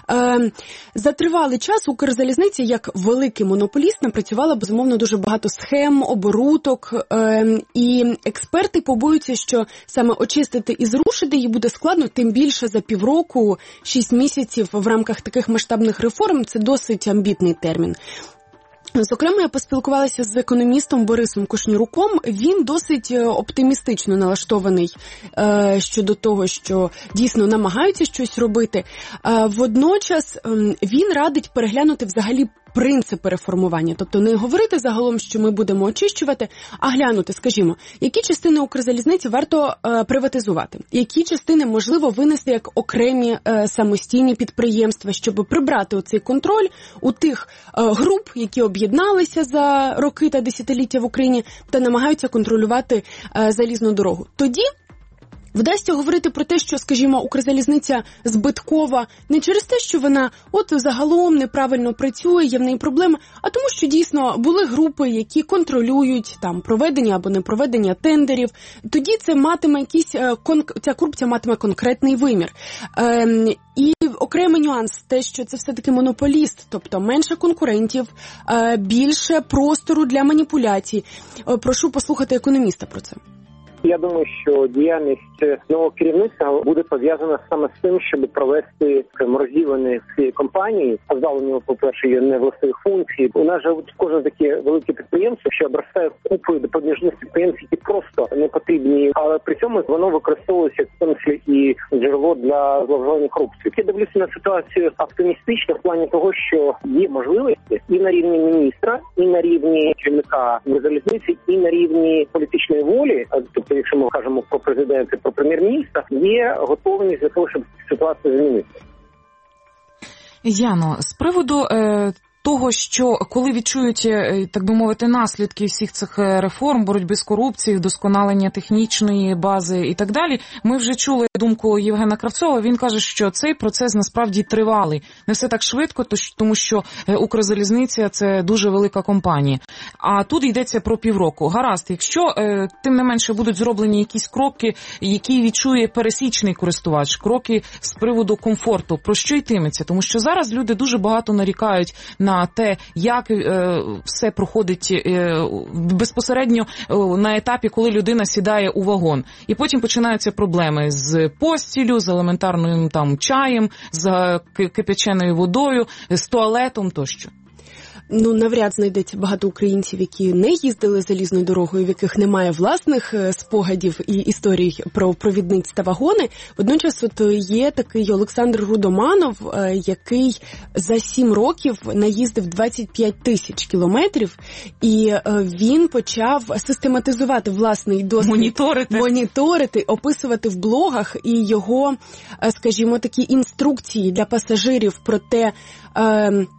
За тривалий час Укрзалізниця, як великий монополіст, напрацювала, безумовно, дуже багато схем, оборудок, і експерти побоюються, що саме очистити і зрушити її буде складно, тим більше за півроку, шість місяців в рамках таких масштабних реформ – це досить амбітний термін. Зокрема, я поспілкувалася з економістом Борисом Кушніруком. Він досить оптимістично налаштований е, щодо того, що дійсно намагаються щось робити. Е, водночас е, він радить переглянути взагалі принципи реформування. Тобто не говорити загалом, що ми будемо очищувати, а глянути, скажімо, які частини Укрзалізниці варто е, приватизувати, які частини можливо винести як окремі е, самостійні підприємства, щоб прибрати оцей контроль у тих е, груп, які об'єдналися за роки та десятиліття в Україні та намагаються контролювати е, залізну дорогу. Тоді вдасться говорити про те, що, скажімо, Укрзалізниця збиткова не через те, що вона от загалом неправильно працює, є в неї проблеми, а тому, що дійсно були групи, які контролюють там проведення або непроведення тендерів. Тоді це матиме якісь, ця корупція матиме конкретний вимір. Ем, і окремий нюанс, те, що це все-таки монополіст, тобто менше конкурентів, е, більше простору для маніпуляцій. Е, прошу послухати економіста про це. Я думаю, що діяльність нового керівництва буде пов'язана саме з тим, щоб провести розділення цієї компанії, позбавлення, по-перше, її невластивих функцій. У нас же кожне таке велике підприємство, що обростає купою допоміжних підприємств, які просто не потрібні, але при цьому воно використовується в тому числі і джерело для зловживання корупції. Я дивлюся на ситуацію оптимістично в плані того, що є можливості і на рівні міністра, і на рівні керівника залізниці, і на рівні політичної волі, тобто якщо ми кажемо про президента і про прем'єр-міністра, є готовність для того, щоб ситуацію змінити. Яно, з приводу е, того, що коли відчують, так би мовити, наслідки всіх цих реформ, боротьби з корупцією, вдосконалення технічної бази і так далі, ми вже чули думку Євгена Кравцова. Він каже, що цей процес насправді тривалий. Не все так швидко, тому що Укрзалізниця – це дуже велика компанія. А тут йдеться про півроку. Гаразд, якщо тим не менше будуть зроблені якісь кроки, які відчує пересічний користувач, кроки з приводу комфорту, про що йтиметься? Тому що зараз люди дуже багато нарікають на те, як е, все проходить е, безпосередньо е, на етапі, коли людина сідає у вагон. І потім починаються проблеми з постілю, з елементарним там чаєм, з кипяченою водою, з туалетом тощо. Ну, навряд знайдеться багато українців, які не їздили залізною дорогою, в яких немає власних спогадів і історій про провідниць та вагони. Водночас от є такий Олександр Рудоманов, який за сім років наїздив двадцять п'ять тисяч кілометрів, і він почав систематизувати власний досвід. Моніторити. Моніторити, описувати в блогах, і його, скажімо, такі інструкції для пасажирів про те,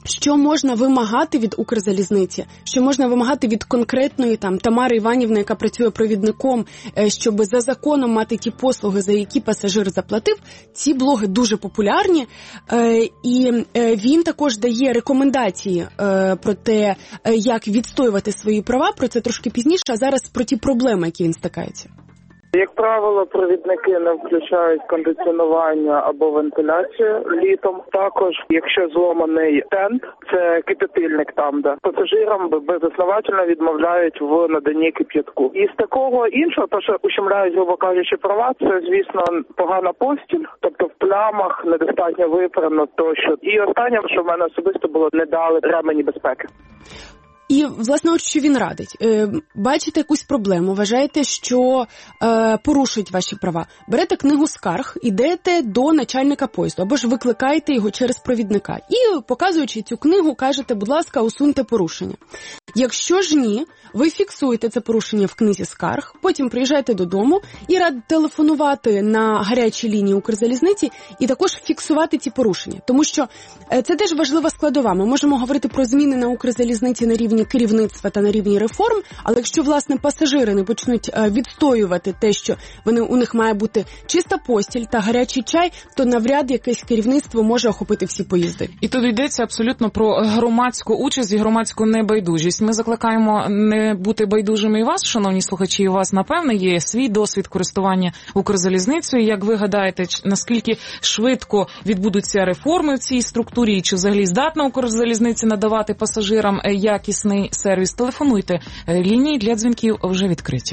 що можна вимагати від Укрзалізниці, що можна вимагати від конкретної там Тамари Іванівни, яка працює провідником, щоб за законом мати ті послуги, за які пасажир заплатив. Ці блоги дуже популярні, і він також дає рекомендації про те, як відстоювати свої права, про це трошки пізніше, а зараз про ті проблеми, які він стикається. Як правило, провідники не включають кондиціонування або вентиляцію літом. Також, якщо зломаний тент, це кип'ятильник там, де пасажирам безосновательно відмовляють в наданні кип'ятку. І з такого іншого, то що ущемляють, грубо кажучи, права, це, звісно, погана постіль, тобто в плямах, недостатньо випрано тощо. І останнє, що в мене особисто було, не дали ремені безпеки. І, власне, от що він радить. Е, бачите якусь проблему, вважаєте, що е, порушують ваші права. Берете книгу скарг, ідете до начальника поїзду, або ж викликаєте його через провідника. І, показуючи цю книгу, кажете, будь ласка, усуньте порушення. Якщо ж ні, ви фіксуєте це порушення в книзі скарг, потім приїжджаєте додому і радите телефонувати на гарячі лінії Укрзалізниці і також фіксувати ці порушення. Тому що це теж важлива складова. Ми можемо говорити про зміни на Укрзалізниці на рівні керівництва та на рівні реформ, але якщо, власне, пасажири не почнуть відстоювати те, що вони, у них має бути чиста постіль та гарячий чай, то навряд якесь керівництво може охопити всі поїзди. І тут йдеться абсолютно про громадську участь і громадську небайдужість. Ми закликаємо не бути байдужими і вас, шановні слухачі, і у вас, напевне, є свій досвід користування Укрзалізницею. Як ви гадаєте, наскільки швидко відбудуться реформи в цій структурі, і чи взагалі здатна Укрзалізниця надавати пасажирам якісний сервіс? Телефонуйте. Лінії для дзвінків вже відкриті.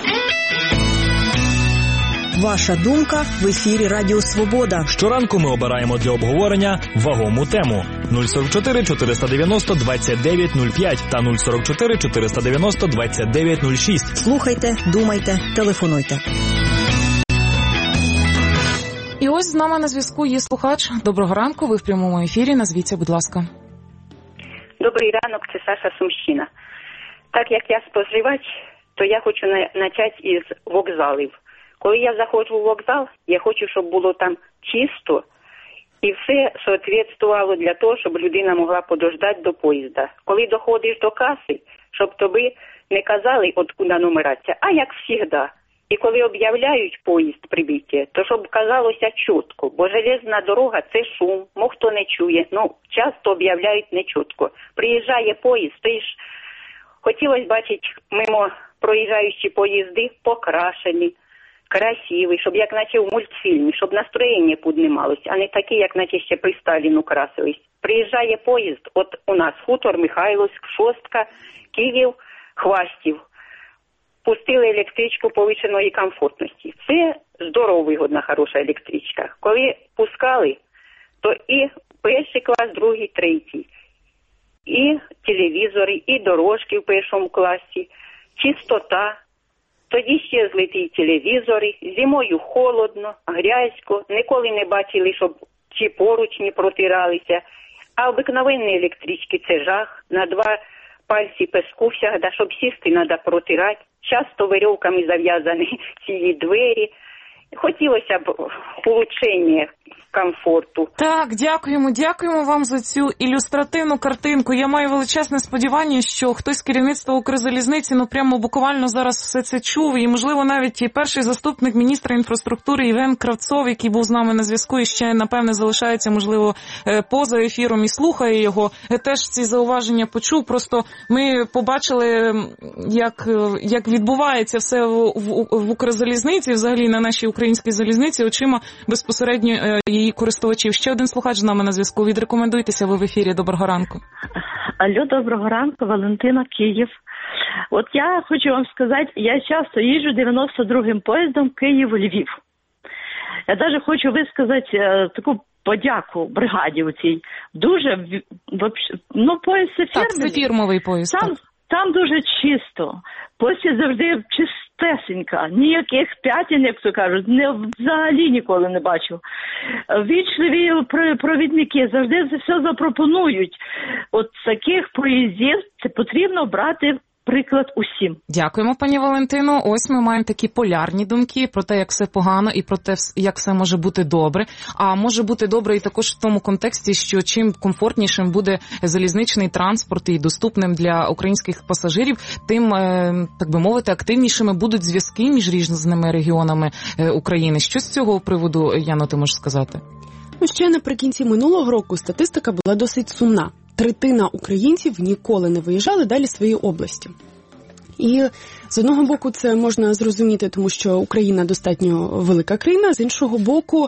Ваша думка в ефірі Радіо Свобода. Щоранку ми обираємо для обговорення вагому тему. нуль сорок чотири чотириста дев'яносто двадцять дев'ять нуль п'ять та нуль сорок чотири чотириста дев'яносто двадцять дев'ять нуль шість. Слухайте, думайте, телефонуйте. І ось з нами на зв'язку є слухач. Доброго ранку, ви в прямому ефірі. Назвіться, будь ласка. Добрий ранок, це Саша Сумщина. Так як я споживач, то я хочу почати із вокзалів. Коли я заходжу в вокзал, я хочу, щоб було там чисто і все соответствувало для того, щоб людина могла подождати до поїзда. Коли доходиш до каси, щоб тобі не казали, откуда нумерація, а як завжди. І коли об'являють поїзд прибиття, то щоб казалося чітко, бо железна дорога – це шум, мов хто не чує, ну, часто об'являють нечітко. Приїжджає поїзд, ти ж хотілося бачити мимо проїжджаючі поїзди покрашені, красивий, щоб як наче в мультфільмі, щоб настроєння піднімалось, а не такі, як наче ще при Сталіну красились. Приїжджає поїзд, от у нас Хутор, Михайловськ, Шостка, Київ, Хвастів. Пустили електричку повищеної комфортності. Це здорово вигодна, хороша електричка. Коли пускали, то і перший клас, другий, третій. І телевізори, і дорожки в першому класі, чистота. Тоді ще злиті телевізори, зимою холодно, грязько, ніколи не бачили, щоб ці поручні протиралися. А обикновенні електрички – це жах. На два пальці песку всегда, щоб сісти, треба протирати. Часто веревками зав'язані ці двері. Хотілося б улучшення комфорту. Так, дякуємо, дякуємо вам за цю ілюстративну картинку. Я маю величезне сподівання, що хтось з керівництва Укрзалізниці, ну прямо буквально зараз все це чув. І, можливо, навіть і перший заступник міністра інфраструктури Євген Кравцов, який був з нами на зв'язку і ще, напевне, залишається, можливо, поза ефіром і слухає його, теж ці зауваження почув. Просто ми побачили, як, як відбувається все в, в, в Укрзалізниці, взагалі на нашій українській залізниці, очима безпосередньо її користувачів. Ще один слухач з нами на зв'язку. Відрекомендуйтеся, ви в ефірі. Доброго ранку. Алло, доброго ранку. Валентина, Київ. От я хочу вам сказати, я часто їжджу дев'яносто другим поїздом Київ-Львів. Я навіть хочу висказати е, таку подяку бригаді у цій. Дуже, ну, поїзд це фірмовий. Так, це фірмовий поїзд. Там, там дуже чисто. Поїзд завжди чистесенька. Ніяких п'ятін, як то кажуть, не, взагалі ніколи не бачив. Вічливі провідники завжди все запропонують. От таких поїздів це потрібно брати приклад усім. Дякуємо, пані Валентино. Ось ми маємо такі полярні думки про те, як все погано і про те, як все може бути добре. А може бути добре і також в тому контексті, що чим комфортнішим буде залізничний транспорт і доступним для українських пасажирів, тим, так би мовити, активнішими будуть зв'язки між різними регіонами України. Що з цього приводу, Яно, ти можеш сказати? Ну, ще наприкінці минулого року статистика була досить сумна. Третина українців ніколи не виїжджали далі своєї області. І з одного боку це можна зрозуміти, тому що Україна достатньо велика країна, з іншого боку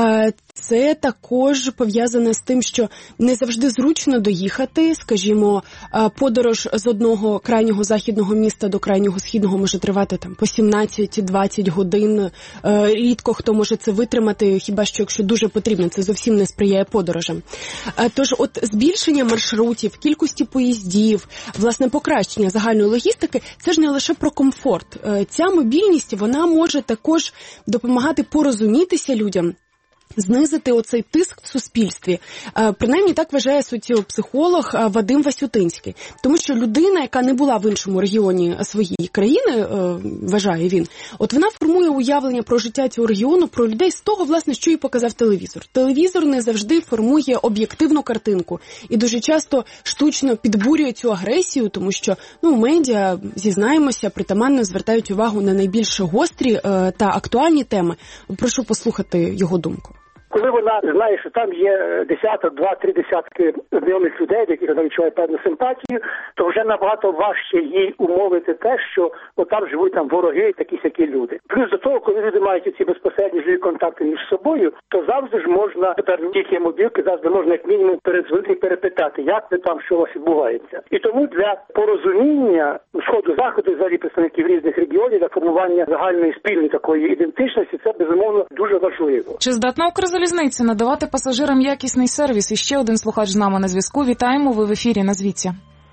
це також пов'язане з тим, що не завжди зручно доїхати, скажімо, подорож з одного крайнього західного міста до крайнього східного може тривати там по сімнадцять-двадцять годин, рідко хто може це витримати, хіба що якщо дуже потрібно, це зовсім не сприяє подорожам. Тож от збільшення маршрутів, кількості поїздів, власне покращення загальної логістики, це ж не лише про комфорт. Ця мобільність, вона може також допомагати порозумітися людям, знизити оцей тиск в суспільстві. Принаймні так вважає соціопсихолог Вадим Васютинський. Тому що людина, яка не була в іншому регіоні своєї країни, вважає він, от вона формує уявлення про життя цього регіону, про людей з того, власне, що їй показав телевізор. Телевізор не завжди формує об'єктивну картинку і дуже часто штучно підбурює цю агресію, тому що, ну, медіа, зізнаємося, притаманно звертають увагу на найбільш гострі е, та актуальні теми. Прошу послухати його думку. Коли вона знає, що там є десяток, два-три десятки знайомих людей, до яких вона відчуває певну симпатію, то вже набагато важче їй умовити те, що от там живуть там вороги, такі-сякі люди. Плюс до того, коли люди мають ці безпосередні живі контакти між собою, то завжди ж можна, тепер тільки мобілки, завжди можна як мінімум передзвонити і перепитати, як ви там, що у вас відбувається. І тому для порозуміння сходу-заходу, взагалі представників різних регіонів, для формування загальної спільної такої ідентичності, це, безумовно, дуже важливо. Чи здатна Укрзалізниця надавати пасажирам якісний сервіс? І ще один слухач з нами на зв'язку. Вітаємо, ви в ефірі, назвіться.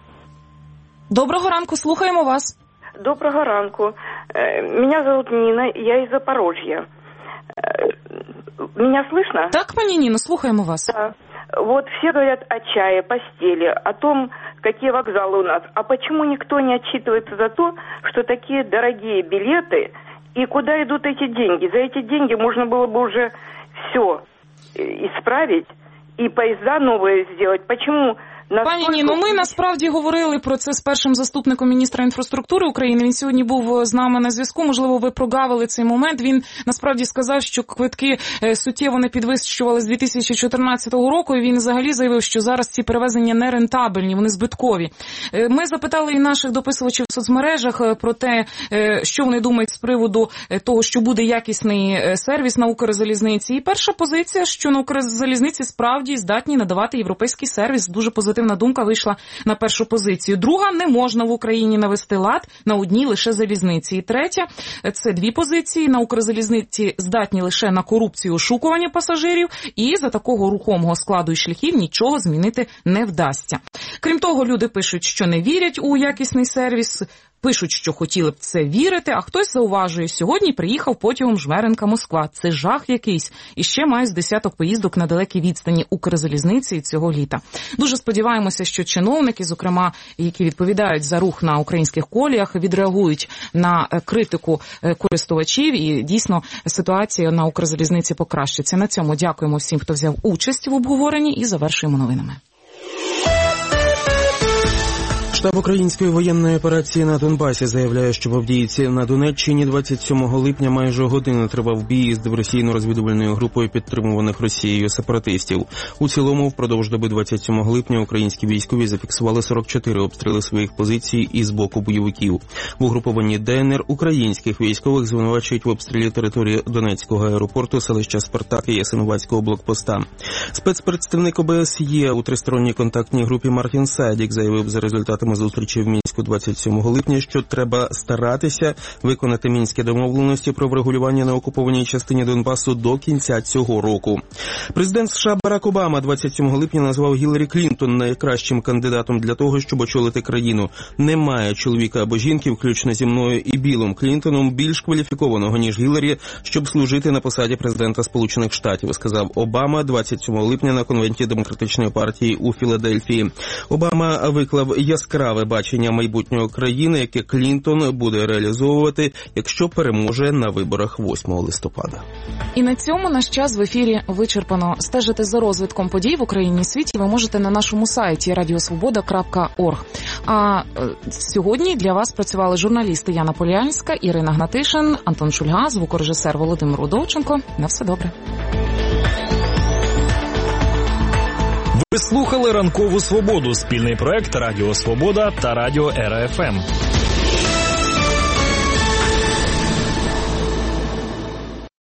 Доброго ранку, слухаємо вас. Доброго ранку. Меня зовут Нина, я из Запорожья. Меня слышно? Так, пані Ніно, слухаємо вас. Да. Вот все говорят о чае, постели, о том, какие вокзалы у нас. А почему никто не отчитывается за то, что такие дорогие билеты, и куда идут эти деньги? За эти деньги можно было бы уже все исправить и поезда новые сделать. Почему? Пані Ніно, ми насправді говорили про це з першим заступником міністра інфраструктури України. Він сьогодні був з нами на зв'язку. Можливо, ви прогавили цей момент. Він насправді сказав, що квитки суттєво не підвищували з дві тисячі чотирнадцятого року. І він взагалі заявив, що зараз ці перевезення не рентабельні, вони збиткові. Ми запитали і наших дописувачів в соцмережах про те, що вони думають з приводу того, що буде якісний сервіс на Укрзалізниці. І перша позиція, що на Укрзалізниці справді здатні надавати європейський сервіс. Дуже позитивно. Позитивна думка вийшла на першу позицію. Друга, не можна в Україні навести лад на одній лише залізниці. І третя, це дві позиції. На Укрзалізниці здатні лише на корупцію, ошукування пасажирів, і за такого рухомого складу і шляхів нічого змінити не вдасться. Крім того, люди пишуть, що не вірять у якісний сервіс, пишуть, що хотіли б це вірити, а хтось зауважує, сьогодні приїхав потягом Жмеринка-Москва. Це жах якийсь. І ще має з десяток поїздок на далекій відстані Укрзалізниці цього літа. Дуже сподіваємося, що чиновники, зокрема, які відповідають за рух на українських коліях, відреагують на критику користувачів і дійсно ситуація на Укрзалізниці покращиться. На цьому дякуємо всім, хто взяв участь в обговоренні, і завершуємо новинами. Штаб української воєнної операції на Донбасі заявляє, що в Авдіївці на Донеччині двадцять сьомого липня майже годину тривав бій з диверсійно-розвідувальною групою підтримуваних Росією сепаратистів. У цілому, впродовж доби двадцять сьомого липня українські військові зафіксували сорок чотири обстріли своїх позицій із боку бойовиків. В угрупованні ДНР українських військових звинувачують в обстрілі території Донецького аеропорту, селища Спартак і Ясинуватського блокпоста. Спецпредставник ОБСЄ у тристоронній контактній групі Мартін Сайдік заявив за результатами зустрічі в Мінську двадцять сьомого липня, що треба старатися виконати мінські домовленості про врегулювання на окупованій частині Донбасу до кінця цього року. Президент США Барак Обама двадцять сьомого липня назвав Гіларі Клінтон найкращим кандидатом для того, щоб очолити країну. Немає чоловіка або жінки, включно зі мною і Білом Клінтоном, більш кваліфікованого, ніж Гіларі, щоб служити на посаді президента Сполучених Штатів, сказав Обама двадцять сьомого липня на конвенті Демократичної партії у Філадельфії. Обама виклав яскраві яскраве бачення майбутнього країни, яке Клінтон буде реалізовувати, якщо переможе на виборах восьмого листопада. І на цьому наш час в ефірі вичерпано. Стежити за розвитком подій в Україні і світі ви можете на нашому сайті радіосвобода крапка орг. А е, сьогодні для вас працювали журналісти Яна Полянська, Ірина Гнатишин, Антон Шульга, звукорежисер Володимир Удовченко. На все добре. Ви слухали «Ранкову свободу» – спільний проект Радіо Свобода та Радіо Ера Еф Ем.